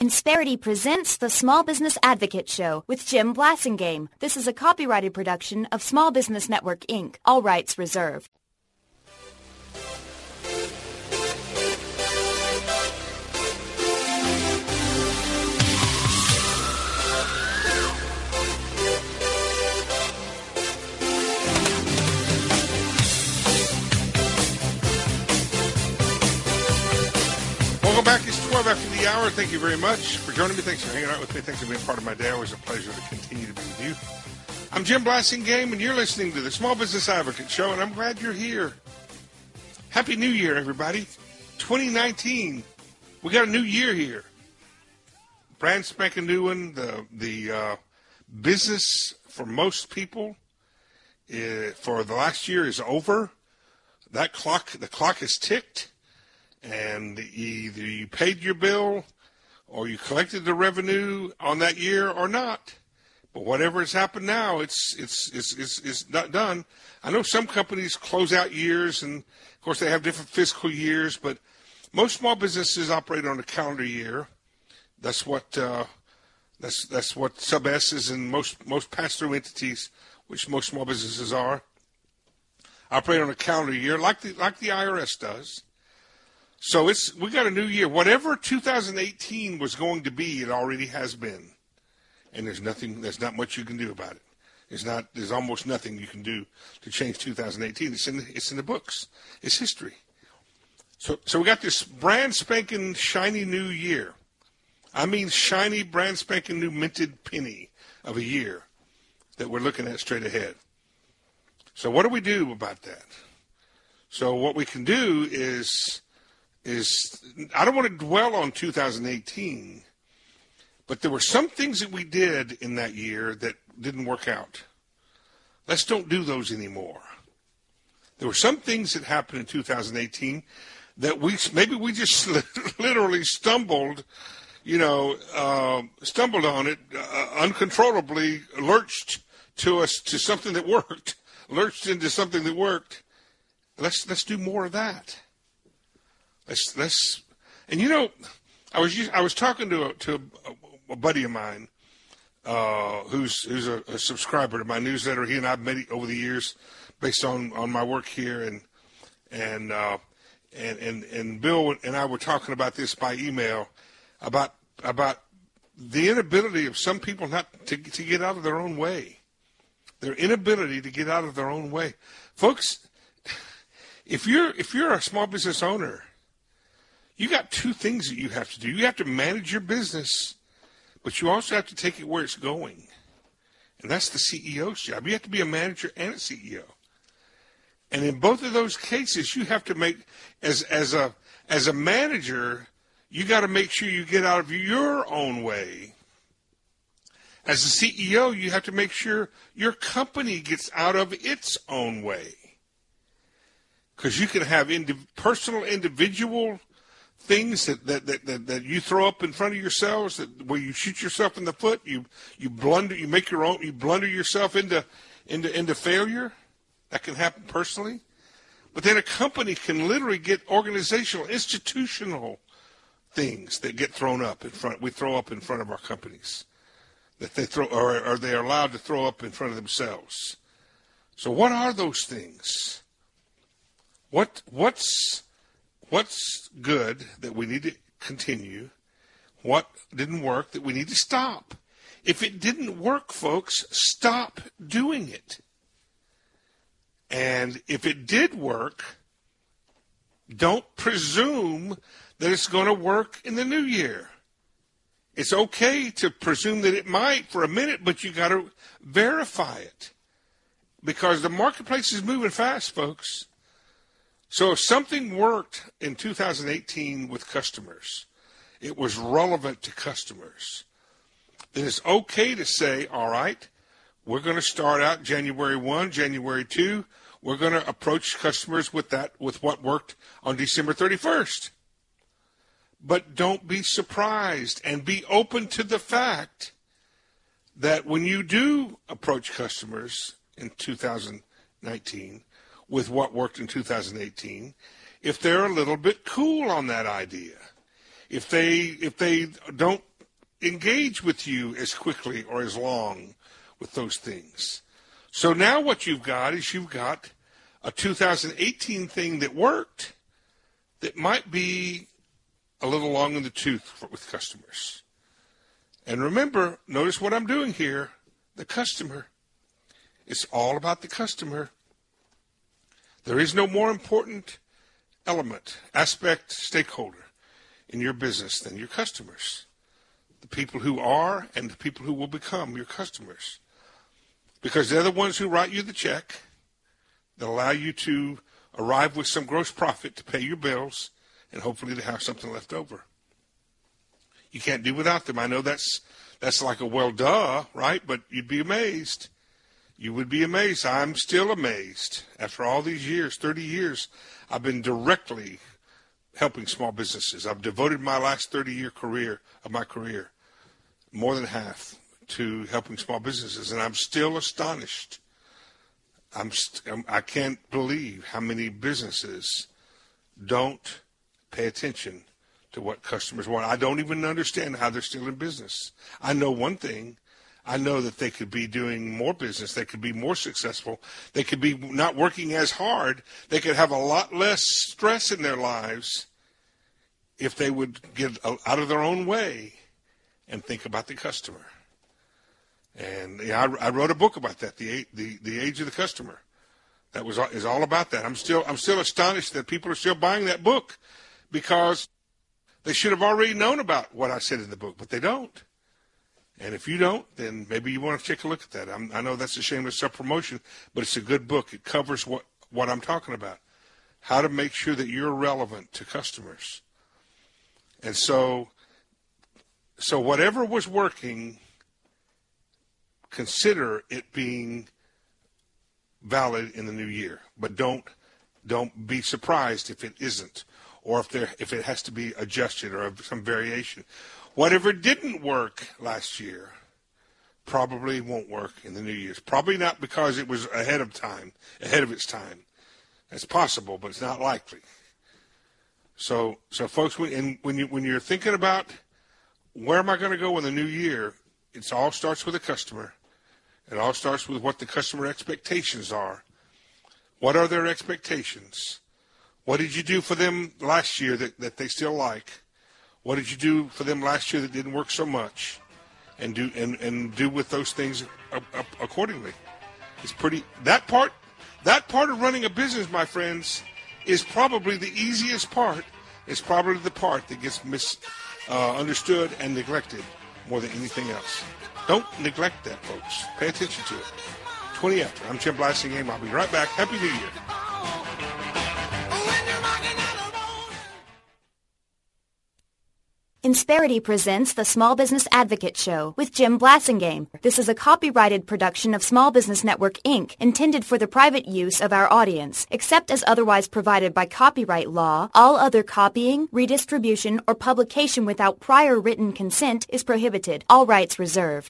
Insperity presents the Small Business Advocate Show with Jim Blasingame. This is a copyrighted production of Small Business Network, Inc., all rights reserved. Welcome back. It's 12 after the hour. Thank you very much for joining me. Thanks for hanging out with me. Thanks for being part of my day. Always a pleasure to continue to be with you. I'm Jim Blasingame, and you're listening to the Small Business Advocate Show, and I'm glad you're here. Happy New Year, everybody. 2019. We got a new year here. Brand spanking new one. The business for most people for the last year is over. The clock is ticked. And either you paid your bill or you collected the revenue on that year or not. But whatever has happened now, it's not done. I know some companies close out years, and of course they have different fiscal years, but most small businesses operate on a calendar year. That's what Sub S is, and most pass-through entities, which most small businesses are, operate on a calendar year, like the IRS does. So we got a new year. Whatever 2018 was going to be, it already has been, and there's not much you can do about it. There's almost nothing you can do to change 2018. It's in the books. It's history. So we got this brand spanking shiny new year. I mean, shiny brand spanking new minted penny of a year that we're looking at straight ahead. So what do we do about that? So what we can do is I don't want to dwell on 2018, but there were some things that we did in that year that didn't work out. Let's don't do those anymore. There were some things that happened in 2018 that we just literally stumbled on it uncontrollably, lurched into something that worked. Let's do more of that. I was talking to a buddy of mine who's a subscriber to my newsletter. He and I've met over the years based on my work here, and Bill and I were talking about this by email about the inability of some people not to get out of their own way. Their inability to get out of their own way, folks. If you're a small business owner, you got two things that you have to do. You have to manage your business, but you also have to take it where it's going. And that's the CEO's job. You have to be a manager and a CEO. And in both of those cases, you have to make, as a manager, you got to make sure you get out of your own way. As a CEO, you have to make sure your company gets out of its own way. Because you can have personal, individual things that you throw up in front of yourselves, where you shoot yourself in the foot, you blunder yourself into failure. That can happen personally. But then a company can literally get organizational, institutional things that get thrown up in front. We throw up in front of our companies that they throw, or they are allowed to throw up in front of themselves. So what are those things? What's good that we need to continue? What didn't work that we need to stop? If it didn't work, folks, stop doing it. And if it did work, don't presume that it's going to work in the new year. It's okay to presume that it might for a minute, but you got to verify it, because the marketplace is moving fast, folks. So if something worked in 2018 with customers, it was relevant to customers, then it's okay to say, all right, we're going to start out January 1, January 2. We're going to approach customers with what worked on December 31st. But don't be surprised, and be open to the fact that when you do approach customers in 2019 with what worked in 2018, if they're a little bit cool on that idea, if they don't engage with you as quickly or as long with those things. So now what you've got is you've got a 2018 thing that worked that might be a little long in the tooth with customers. And remember, notice what I'm doing here, the customer. It's all about the customer. There is no more important element, aspect, stakeholder in your business than your customers. The people who are and the people who will become your customers. Because they're the ones who write you the check that allow you to arrive with some gross profit to pay your bills and hopefully to have something left over. You can't do without them. I know that's like a well, duh, right? But you'd be amazed. You would be amazed. I'm still amazed. After all these years, 30 years, I've been directly helping small businesses. I've devoted my last 30-year career, more than half, to helping small businesses, and I'm still astonished. I can't believe how many businesses don't pay attention to what customers want. I don't even understand how they're still in business. I know one thing. I know that they could be doing more business. They could be more successful. They could be not working as hard. They could have a lot less stress in their lives if they would get out of their own way and think about the customer. And I wrote a book about that, the Age of the Customer. That is all about that. I'm still astonished that people are still buying that book because they should have already known about what I said in the book, but they don't. And if you don't, then maybe you want to take a look at that. I know that's a shameless self-promotion, but it's a good book. It covers what I'm talking about, how to make sure that you're relevant to customers. And so whatever was working, consider it being valid in the new year. But don't be surprised if it isn't, or if it has to be adjusted or some variation. Whatever didn't work last year probably won't work in the new year. Probably not because it was ahead of its time. It's possible, but it's not likely. So folks, when you're thinking about where am I going to go in the new year, it all starts with the customer. It all starts with what the customer expectations are. What are their expectations? What did you do for them last year that they still like? What did you do for them last year that didn't work so much? And do with those things accordingly. It's pretty that part of running a business, my friends, is probably the easiest part. It's probably the part that gets misunderstood and neglected more than anything else. Don't neglect that, folks. Pay attention to it. 20 after. I'm Jim Blassingame. I'll be right back. Happy New Year. Insperity presents the Small Business Advocate Show with Jim Blassingame. This is a copyrighted production of Small Business Network, Inc., intended for the private use of our audience. Except as otherwise provided by copyright law, all other copying, redistribution, or publication without prior written consent is prohibited. All rights reserved.